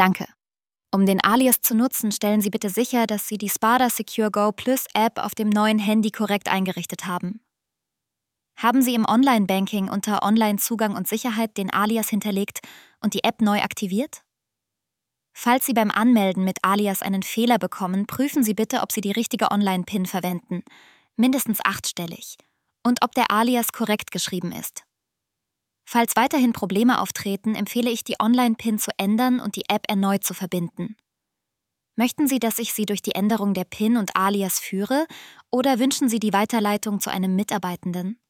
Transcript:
Danke. Um den Alias zu nutzen, stellen Sie bitte sicher, dass Sie die Spada Secure Go Plus App auf dem neuen Handy korrekt eingerichtet haben. Haben Sie im Online-Banking unter Online-Zugang und Sicherheit den Alias hinterlegt und die App neu aktiviert? Falls Sie beim Anmelden mit Alias einen Fehler bekommen, prüfen Sie bitte, ob Sie die richtige Online-PIN verwenden, mindestens 8-stellig, und ob der Alias korrekt geschrieben ist. Falls weiterhin Probleme auftreten, empfehle ich, die Online-PIN zu ändern und die App erneut zu verbinden. Möchten Sie, dass ich Sie durch die Änderung der PIN und Alias führe, oder wünschen Sie die Weiterleitung zu einem Mitarbeitenden?